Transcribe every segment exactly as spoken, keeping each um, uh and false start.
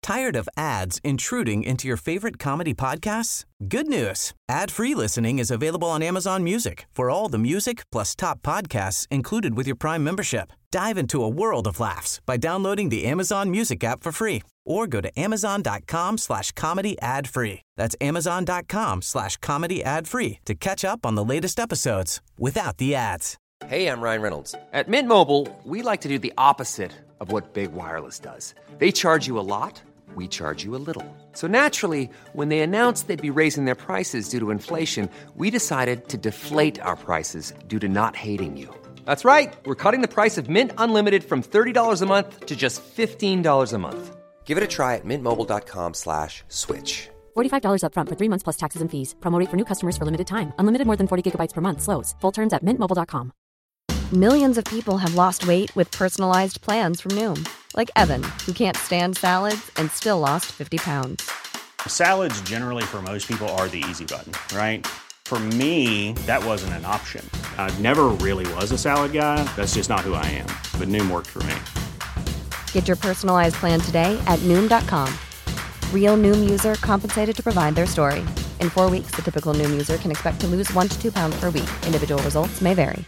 Tired of ads intruding into your favorite comedy podcasts? Good news. Ad-free listening is available on Amazon Music for all the music plus top podcasts included with your Prime membership. Dive into a world of laughs by downloading the Amazon Music app for free or go to amazon.com slash comedy ad free. That's amazon.com slash comedy ad free to catch up on the latest episodes without the ads. Hey, I'm Ryan Reynolds. At Mint Mobile, we like to do the opposite of what Big Wireless does. They charge you a lot. We charge you a little. So naturally, when they announced they'd be raising their prices due to inflation, we decided to deflate our prices due to not hating you. That's right. We're cutting the price of Mint Unlimited from thirty dollars a month to just fifteen dollars a month. Give it a try at mintmobile.com slash switch. forty-five dollars up front for three months plus taxes and fees. Promo rate for new customers for limited time. Unlimited more than forty gigabytes per month. Slows full terms at mint mobile dot com. Millions of people have lost weight with personalized plans from Noom. Like Evan, who can't stand salads and still lost fifty pounds. Salads generally for most people are the easy button, right? For me, that wasn't an option. I never really was a salad guy. That's just not who I am. But Noom worked for me. Get your personalized plan today at Noom dot com. Real Noom user compensated to provide their story. In four weeks, the typical Noom user can expect to lose one to two pounds per week. Individual results may vary.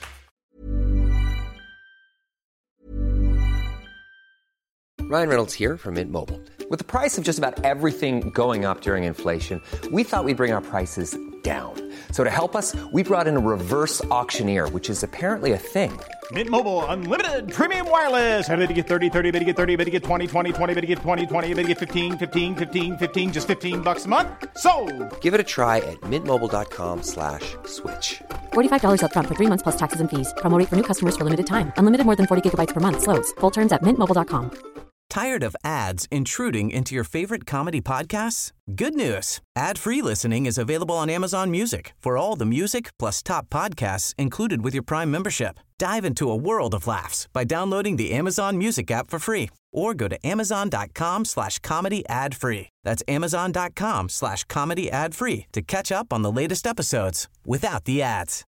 Ryan Reynolds here from Mint Mobile. With the price of just about everything going up during inflation, we thought we'd bring our prices down. So to help us, we brought in a reverse auctioneer, which is apparently a thing. Mint Mobile Unlimited Premium Wireless. How to get thirty, thirty, how to get thirty, how to get twenty, twenty, twenty, how to get twenty, twenty, how to get fifteen, fifteen, fifteen, fifteen, just fifteen bucks a month? Sold! Give it a try at mintmobile.com slash switch. forty-five dollars up front for three months plus taxes and fees. Promo rate for new customers for limited time. Unlimited more than forty gigabytes per month. Slows full terms at mint mobile dot com. Tired of ads intruding into your favorite comedy podcasts? Good news. Ad-free listening is available on Amazon Music for all the music plus top podcasts included with your Prime membership. Dive into a world of laughs by downloading the Amazon Music app for free or go to amazon.com slash comedy ad free. That's amazon.com slash comedy ad free to catch up on the latest episodes without the ads.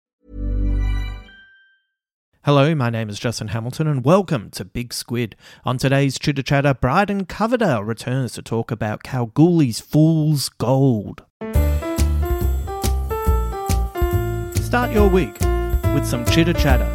Hello, my name is Justin Hamilton and welcome to Big Squid. On today's Chitter Chatter, Bryden Coverdale returns to talk about Kalgoorlie's Fool's Gold. Start your week with some Chitter Chatter.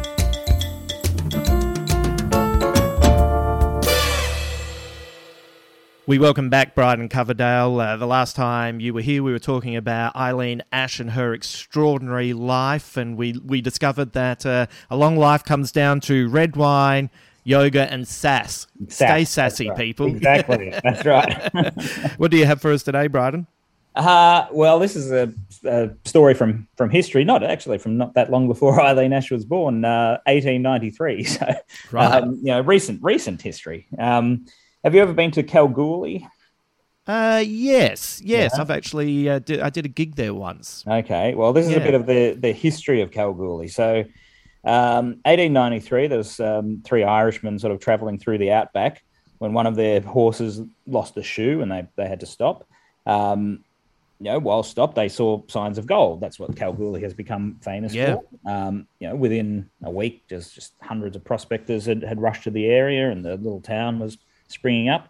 We welcome back Bryden Coverdale. Uh, the last time you were here, we were talking about Eileen Ash and her extraordinary life, and we, we discovered that uh, a long life comes down to red wine, yoga, and sass. Sass, Stay sassy, right. people. Exactly, that's right. What do you have for us today, Bryden? Uh, well, this is a, a story from, from history, not actually from not that long before Eileen Ash was born, uh, eighteen ninety-three. So, right. um, you know, recent recent history. Um, Have you ever been to Kalgoorlie? Uh, yes, yes. Yeah. I've actually uh, did, I did a gig there once. Okay, well, this is Yeah. a bit of the, the history of Kalgoorlie. So, um, eighteen ninety-three, there was um, three Irishmen sort of travelling through the outback when one of their horses lost a shoe and they, they had to stop. Um, you know, while stopped, they saw signs of gold. That's what Kalgoorlie has become famous Yeah. for. Um, you know, within a week, just, just hundreds of prospectors had, had rushed to the area and the little town was springing up.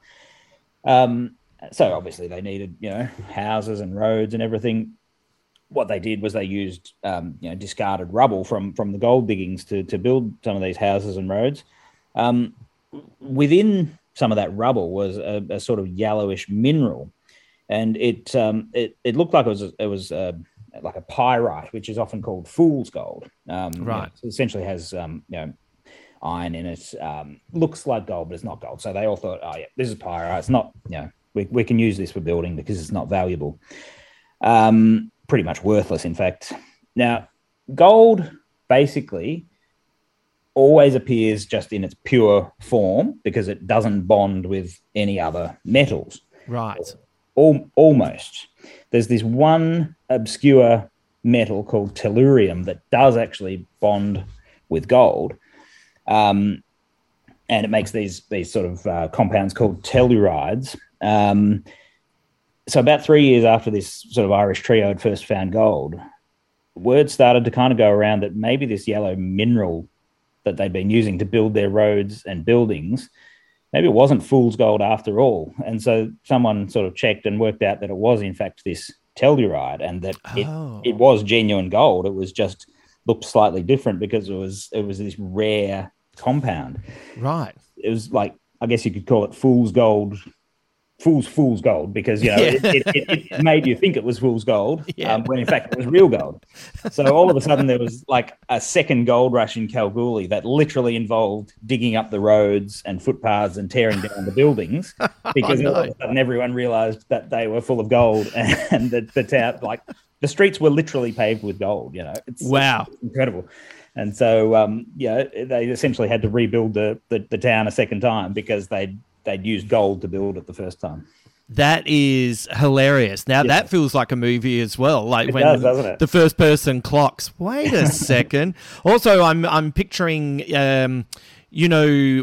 Um, so obviously they needed, you know, houses and roads and everything. What they did was they used, um, you know, discarded rubble from, from the gold diggings to, to build some of these houses and roads. Um, within some of that rubble was a, a sort of yellowish mineral, and it um, it, it looked like it was it was uh, like a pyrite, which is often called fool's gold. Um, Right. You know, it essentially has um, you know, iron in it, um, looks like gold, but it's not gold. So they all thought, oh yeah, this is pyrite. It's not, you know, we, we can use this for building because it's not valuable. Um, pretty much worthless, in fact. Now, gold basically always appears just in its pure form because it doesn't bond with any other metals. Right. Al- almost. There's this one obscure metal called tellurium that does actually bond with gold. Um, and it makes these these sort of uh, compounds called tellurides. Um, so about three years after this sort of Irish trio had first found gold, word started to kind of go around that maybe this yellow mineral that they'd been using to build their roads and buildings maybe it wasn't fool's gold after all. And so someone sort of checked and worked out that it was in fact this telluride, and that Oh. it, it was genuine gold. It was just looked slightly different because it was it was this rare compound. Right. It was like, I guess you could call it fool's gold, fool's fool's gold, because, you know, Yeah. it, it, it, it made you think it was fool's gold, Yeah. um, when in fact it was real gold. So all of a sudden there was like a second gold rush in Kalgoorlie that literally involved digging up the roads and footpaths and tearing down the buildings, because all of a sudden everyone realized that they were full of gold, and the, the town, like the streets were literally paved with gold. You know, it's, Wow. it's incredible. And so, um, yeah, they essentially had to rebuild the, the, the town a second time because they'd, they'd used gold to build it the first time. That is hilarious. Now, Yeah. that feels like a movie as well. Like It when does, doesn't it? the first person clocks, wait a second. Also, I'm I'm picturing, um, you know,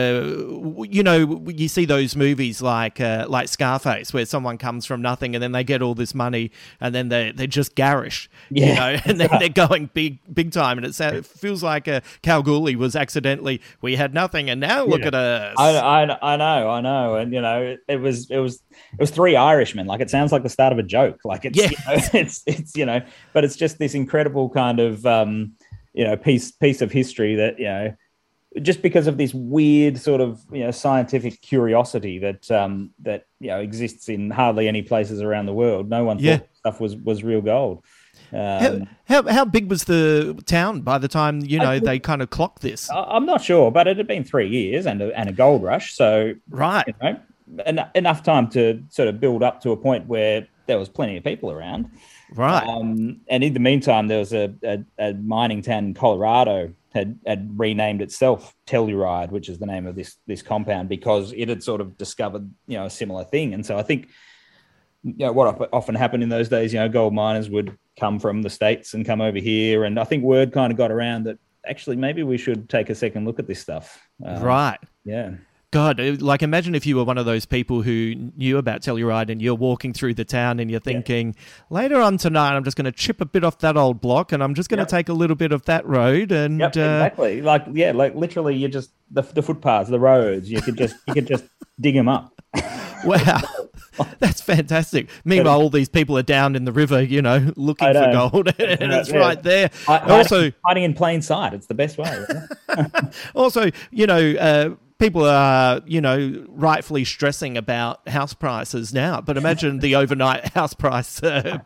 uh, you know, you see those movies like uh, like Scarface, where someone comes from nothing and then they get all this money and then they they're just garish, Yeah. you know, and then they're going big big time. And it, sa- it feels like uh, Kalgoorlie was accidentally, we had nothing and now look Yeah. at us. I, I, I know, I know, and you know, it, it was, it was, it was three Irishmen. Like, it sounds like the start of a joke. Like, it's, Yeah. you know, it's, it's, you know, but it's just this incredible kind of, um, you know, piece, piece of history that, you know, just because of this weird sort of, you know, scientific curiosity that, um, that, you know, exists in hardly any places around the world. No one thought Yeah. stuff was, was real gold. How, Um, how how big was the town by the time, you know, I- they kind of clocked this? I- I'm not sure, but it had been three years and a, and a gold rush. So, Right. you know, en- enough time to sort of build up to a point where there was plenty of people around. Right. Um, and in the meantime, there was a, a, a mining town in Colorado had, had renamed itself Telluride, which is the name of this this compound, because it had sort of discovered, you know, a similar thing. And so I think, you know, what op- often happened in those days, you know, gold miners would come from the States and come over here. And I think word kind of got around that actually maybe we should take a second look at this stuff. Um, Right. Yeah. God, uh, like imagine if you were one of those people who knew about Telluride and you're walking through the town and you're thinking, later on tonight, I'm just going to chip a bit off that old block and I'm just going to Yep. take a little bit of that road. And Yep, uh, exactly. Like, yeah, like literally you just, the, the footpaths, the roads, you could just, you could just dig them up. wow, that's fantastic. Meanwhile, all these people are down in the river, you know, looking I for know. gold and it's Yeah. right there. Hi- Also, hiding, hiding in plain sight. It's the best way. Right? Also, you know, uh, people are, you know, rightfully stressing about house prices now. But imagine the overnight house price uh,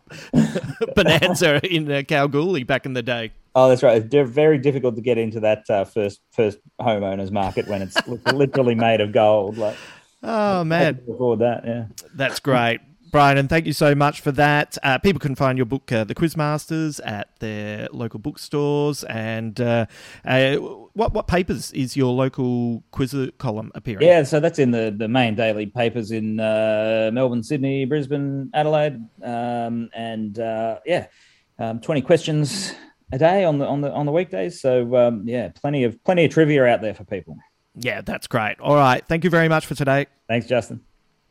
bonanza in uh, Kalgoorlie back in the day. Oh, that's right. It's di- very difficult to get into that uh, first first homeowners market when it's literally made of gold. Like, Oh, man. afford that. Yeah. That's great. Brian, and thank you so much for that. Uh, people can find your book, uh, The Quizmasters, at their local bookstores. And uh, uh, what what papers is your local quiz column appearing? Yeah, so that's in the, the main daily papers in uh, Melbourne, Sydney, Brisbane, Adelaide, um, and uh, yeah, um, twenty questions a day on the on the on the weekdays. So um, yeah, plenty of plenty of trivia out there for people. Yeah, that's great. All right. Thank you very much for today. Thanks, Justin.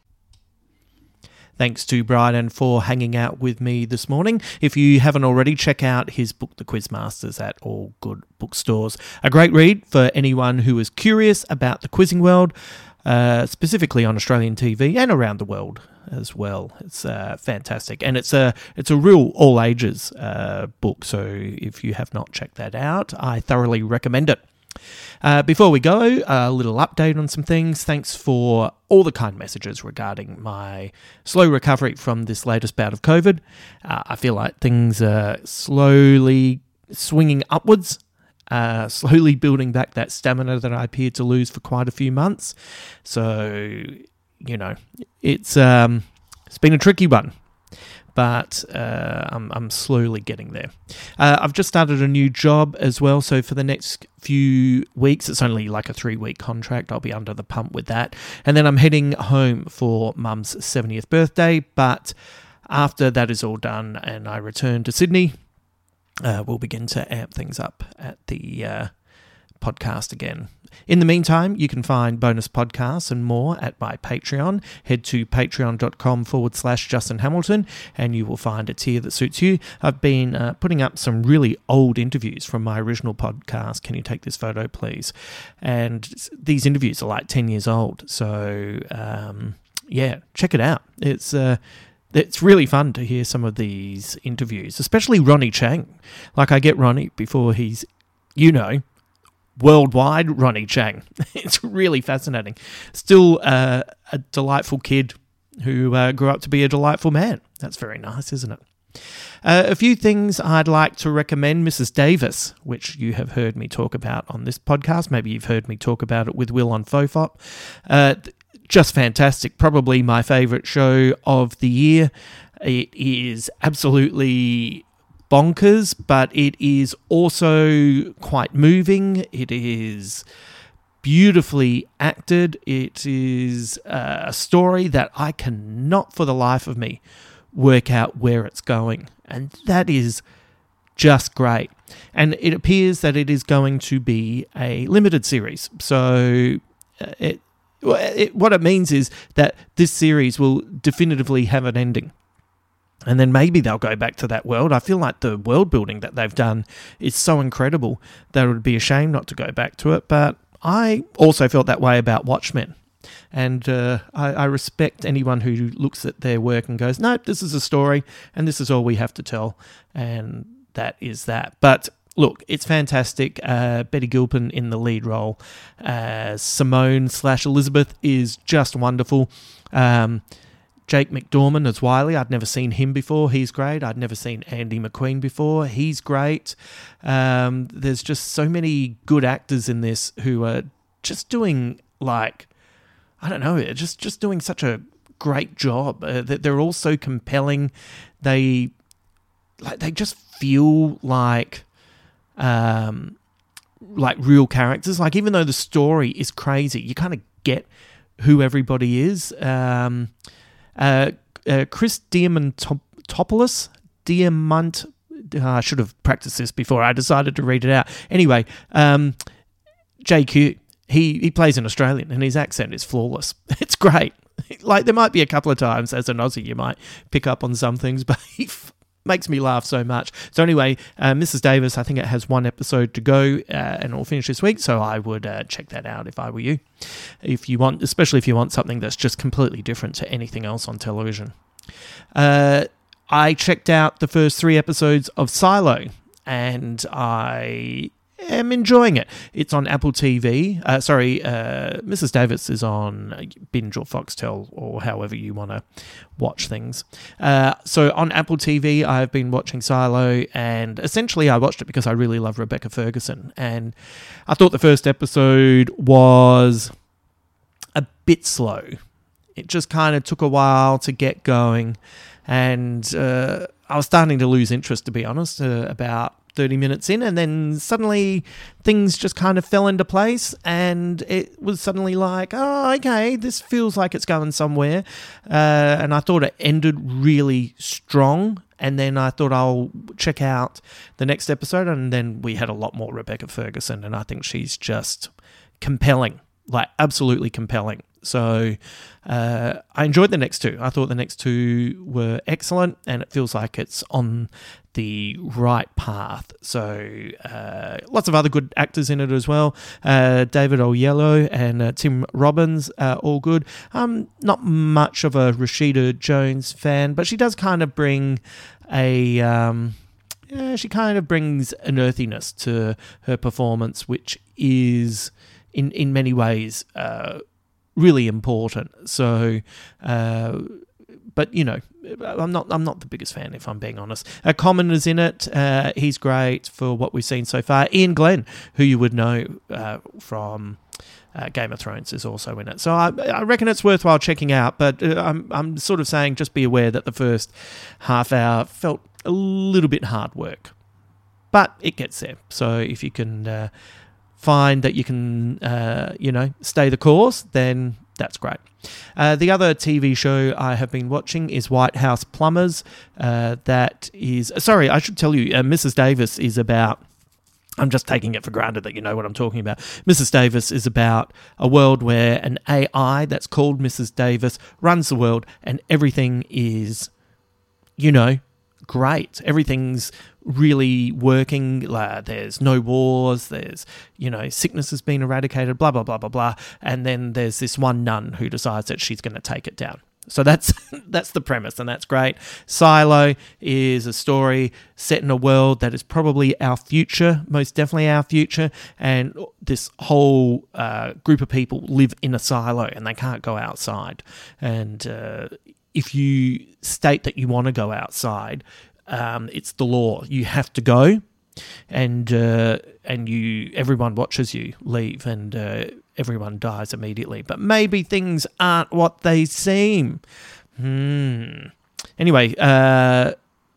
Thanks to Brian for hanging out with me this morning. If you haven't already, check out his book, The Quizmasters, at all good bookstores. A great read for anyone who is curious about the quizzing world, uh, specifically on Australian T V and around the world as well. It's uh, fantastic. And it's a, it's a real all ages uh, book. So if you have not checked that out, I thoroughly recommend it. Uh, before we go, a little update on some things. Thanks for all the kind messages regarding my slow recovery from this latest bout of COVID. Uh, I feel like things are slowly swinging upwards, uh, slowly building back that stamina that I appeared to lose for quite a few months. So, you know, it's um, it's been a tricky one. But uh, I'm, I'm slowly getting there. Uh, I've just started a new job as well, so for the next few weeks, it's only like a three-week contract. I'll be under the pump with that. And then I'm heading home for Mum's seventieth birthday, but after that is all done and I return to Sydney, uh, we'll begin to amp things up at the uh, podcast again. In the meantime, you can find bonus podcasts and more at my Patreon. Head to patreon.com forward slash Justin Hamilton and you will find a tier that suits you. I've been uh, putting up some really old interviews from my original podcast, Can You Take This Photo Please? And these interviews are like ten years old. So, um, yeah, check it out. It's... Uh, It's really fun to hear some of these interviews, especially Ronny Chieng. Like, I get Ronny before he's, you know, worldwide Ronny Chieng. It's really fascinating. Still uh, a delightful kid who uh, grew up to be a delightful man. That's very nice, isn't it? Uh, a few things I'd like to recommend. Missus Davis, which you have heard me talk about on this podcast. Maybe you've heard me talk about it with Will on Fofop. Uh, just fantastic. Probably my favourite show of the year. It is absolutely bonkers, but it is also quite moving. It is beautifully acted. It is uh, a story that I cannot for the life of me work out where it's going. And that is just great. And it appears that it is going to be a limited series. So uh, it, it what it means is that this series will definitively have an ending. And then maybe they'll go back to that world. I feel like the world building that they've done is so incredible that it would be a shame not to go back to it. But I also felt that way about Watchmen. And uh, I, I respect anyone who looks at their work and goes, no, this is a story and this is all we have to tell. And that is that. But look, it's fantastic. Uh, Betty Gilpin in the lead role. Uh, Simone slash Elizabeth is just wonderful. Um, Jake McDorman as Wiley. I'd never seen him before. He's great. I'd never seen Andy McQueen before. He's great. Um, there's just so many good actors in this who are just doing like, I don't know, just just doing such a great job. Uh, they're all so compelling. They like they just feel like um, like real characters. Like even though the story is crazy, you kind of get who everybody is. Um, uh, uh, Chris Diamantopoulos, Diamant. Uh, I should have practiced this before I decided to read it out. Anyway, um, J Q. He he plays an Australian and his accent is flawless. It's great. Like there might be a couple of times as an Aussie you might pick up on some things, but he f- makes me laugh so much. So anyway, uh, Missus Davis, I think it has one episode to go uh, and it'll finish this week, so I would uh, check that out if I were you. If you want, especially if you want something that's just completely different to anything else on television. Uh, I checked out the first three episodes of Silo and I am enjoying it. It's on Apple T V. Uh, sorry, uh, Missus Davis is on Binge or Foxtel or however you want to watch things. Uh, so on Apple T V, I've been watching Silo, and essentially I watched it because I really love Rebecca Ferguson. And I thought the first episode was a bit slow. It just kind of took a while to get going, and uh, I was starting to lose interest, to be honest, uh, about thirty minutes in, and then suddenly things just kind of fell into place, and it was suddenly like, oh, okay, this feels like it's going somewhere. Uh, and I thought it ended really strong, and then I thought I'll check out the next episode, and then we had a lot more Rebecca Ferguson, and I think she's just compelling, like absolutely compelling. So uh, I enjoyed the next two. I thought the next two were excellent, and it feels like it's on the right path. So uh, lots of other good actors in it as well. Uh, David Oyelowo and uh, Tim Robbins are all good. Um, not much of a Rashida Jones fan, but she does kind of bring a... Um, yeah, she kind of brings an earthiness to her performance, which is in, in many ways... Uh, really important. So, uh, but you know, I'm not I'm not the biggest fan, if I'm being honest. Uh, Common is in it. Uh, he's great for what we've seen so far. Ian Glenn, who you would know uh, from uh, Game of Thrones, is also in it. So I, I reckon it's worthwhile checking out. But uh, I'm I'm sort of saying just be aware that the first half hour felt a little bit hard work, but it gets there. So if you can. Uh, find that you can, uh, you know, stay the course, then that's great. Uh, the other T V show I have been watching is White House Plumbers. Uh, that is, sorry, I should tell you, uh, Missus Davis is about I'm just taking it for granted that you know what I'm talking about. Missus Davis is about a world where an A I that's called Missus Davis runs the world, and everything is, you know, great. Everything's really working. Uh, there's no wars. There's, you know, sickness has been eradicated, blah, blah, blah, blah, blah. And then there's this one nun who decides that she's going to take it down. So that's that's the premise, and that's great. Silo is a story set in a world that is probably our future, most definitely our future, and this whole uh, group of people live in a silo and they can't go outside. And uh, if you state that you want to go outside, um, it's the law. You have to go, and uh, and you everyone watches you leave, and uh, everyone dies immediately. But maybe things aren't what they seem. Hmm. Anyway, uh,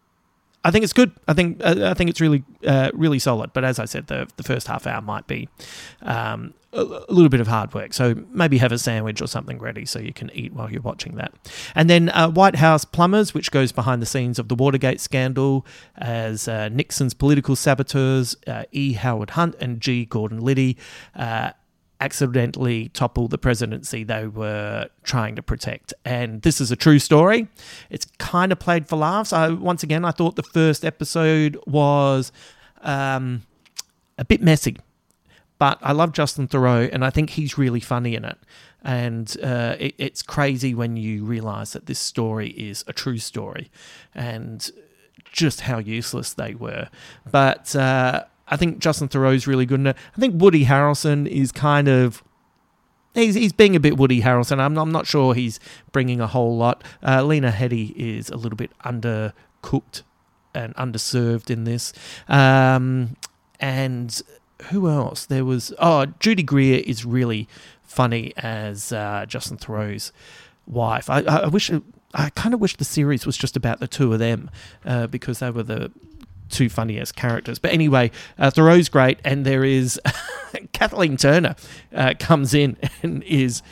I think it's good. I think uh, I think it's really uh, really solid. But as I said, the the first half hour might be um, a, a little bit of hard work. So maybe have a sandwich or something ready so you can eat while you're watching that. And then uh, White House Plumbers, which goes behind the scenes of the Watergate scandal as uh, Nixon's political saboteurs, uh, E. Howard Hunt and G. Gordon Liddy, uh, accidentally topple the presidency they were trying to protect. And this is a true story. It's kind of played for laughs. I, once again, I thought the first episode was um, a bit messy, but I love Justin Theroux, and I think he's really funny in it. And uh, it, it's crazy when you realise that this story is a true story, and just how useless they were. But uh, I think Justin Theroux's really good in it. I think Woody Harrelson is kind of... He's he's being a bit Woody Harrelson. I'm, I'm not sure he's bringing a whole lot. Uh, Lena Headey is a little bit undercooked and underserved in this. Um, and who else? There was... Oh, Judy Greer is really funny as uh, Justin Theroux's wife. I, I wish... I kind of wish the series was just about the two of them uh, because they were the two funniest characters. But anyway, uh, Theroux's great, and there is Kathleen Turner uh, comes in and is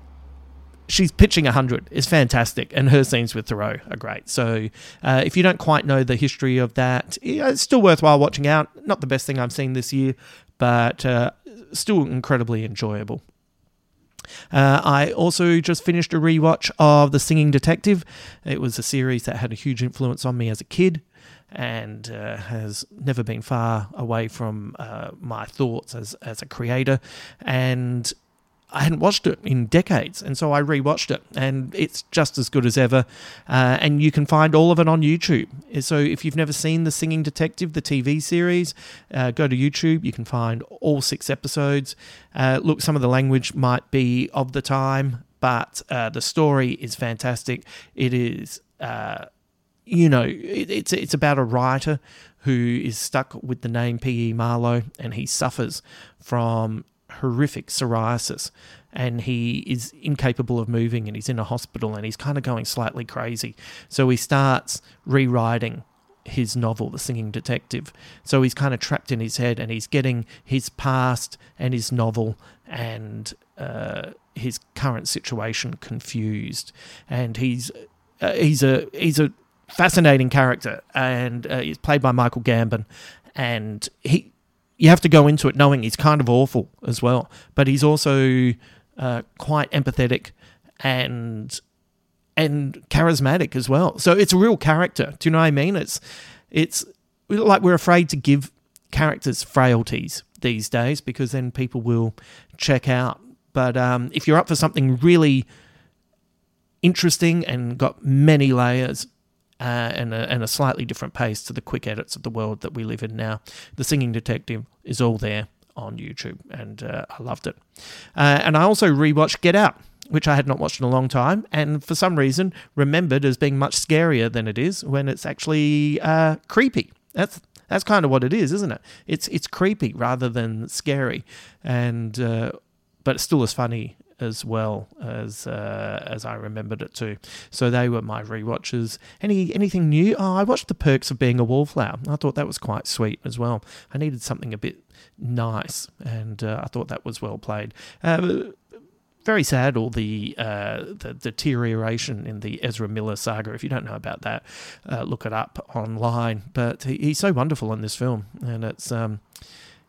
she's pitching one hundred. It's fantastic, and her scenes with Theroux are great. So uh, if you don't quite know the history of that, yeah, it's still worthwhile watching out. Not the best thing I've seen this year, but uh, still incredibly enjoyable. Uh, I also just finished a rewatch of The Singing Detective. It was a series that had a huge influence on me as a kid, and uh, has never been far away from uh, my thoughts as, as a creator. And I hadn't watched it in decades, and so I rewatched it, and it's just as good as ever. Uh, and you can find all of it on YouTube. So if you've never seen The Singing Detective, the T V series, uh, go to YouTube. You can find all six episodes. Uh, look, some of the language might be of the time, but uh, the story is fantastic. It is... Uh, You know, it, it's it's about a writer who is stuck with the name P E Marlowe, and he suffers from horrific psoriasis, and he is incapable of moving, and he's in a hospital, and he's kind of going slightly crazy. So he starts rewriting his novel, The Singing Detective. So he's kind of trapped in his head, and he's getting his past and his novel and uh, his current situation confused. And he's uh, he's a he's a fascinating character, and uh, he's played by Michael Gambon, and he you have to go into it knowing he's kind of awful as well, but he's also uh, quite empathetic and and charismatic as well. So it's a real character. Do you know what I mean? It's it's like we're afraid to give characters frailties these days because then people will check out. But um, if you're up for something really interesting and got many layers, Uh, and, a, and a slightly different pace to the quick edits of the world that we live in now, The Singing Detective is all there on YouTube, and uh, I loved it. Uh, and I also rewatched Get Out, which I had not watched in a long time, and for some reason remembered as being much scarier than it is when it's actually uh, creepy. That's that's kind of what it is, isn't it? It's it's creepy rather than scary, and uh, but it's still as funny as well as uh, as I remembered it too. So they were my rewatches. Any anything new? Oh, I watched The Perks of Being a Wallflower. I thought that was quite sweet as well. I needed something a bit nice, and uh, I thought that was well played. Uh, very sad, all the uh, the deterioration in the Ezra Miller saga. If you don't know about that, uh, look it up online. But he, he's so wonderful in this film, and it's um,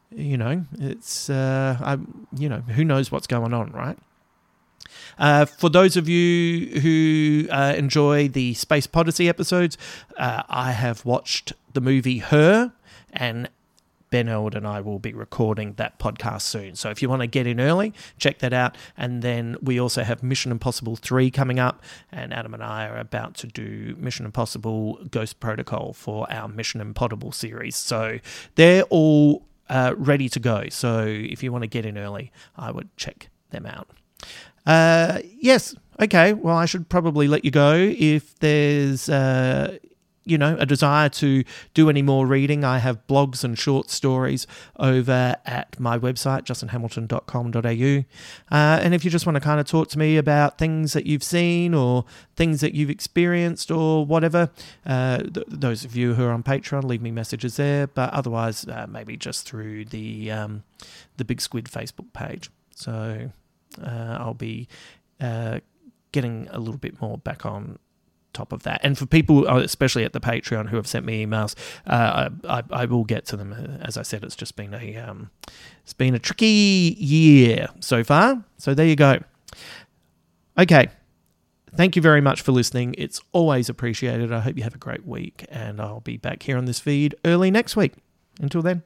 you know, it's, uh, I, you know, who knows what's going on, right? Uh, for those of you who uh, enjoy the Space Podyssey episodes, uh, I have watched the movie Her, and Ben Eld and I will be recording that podcast soon. So if you want to get in early, check that out. And then we also have Mission Impossible three coming up, and Adam and I are about to do Mission Impossible Ghost Protocol for our Mission Impossible series. So they're all uh, ready to go. So if you want to get in early, I would check them out. Uh, yes. Okay. Well, I should probably let you go. If there's, uh, you know, a desire to do any more reading, I have blogs and short stories over at my website, justin hamilton dot com dot a u. Uh, and if you just want to kind of talk to me about things that you've seen or things that you've experienced or whatever, uh, th- those of you who are on Patreon, leave me messages there. But otherwise, uh, maybe just through the um, the Big Squid Facebook page. So uh, I'll be uh, getting a little bit more back on top of that. And for people, especially at the Patreon, who have sent me emails, uh, I, I, I will get to them. As I said, it's just been a um, it's been a tricky year so far. So there you go. Okay. Thank you very much for listening. It's always appreciated. I hope you have a great week, and I'll be back here on this feed early next week. Until then.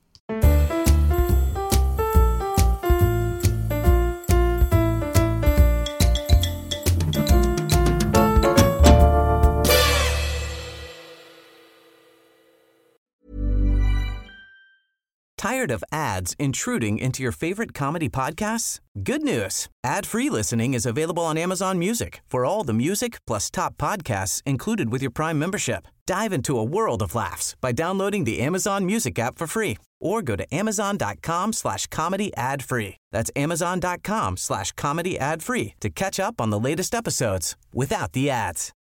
Tired of ads intruding into your favorite comedy podcasts? Good news. Ad-free listening is available on Amazon Music for all the music plus top podcasts included with your Prime membership. Dive into a world of laughs by downloading the Amazon Music app for free or go to amazon.com slash comedy ad free. That's amazon.com slash comedy ad free to catch up on the latest episodes without the ads.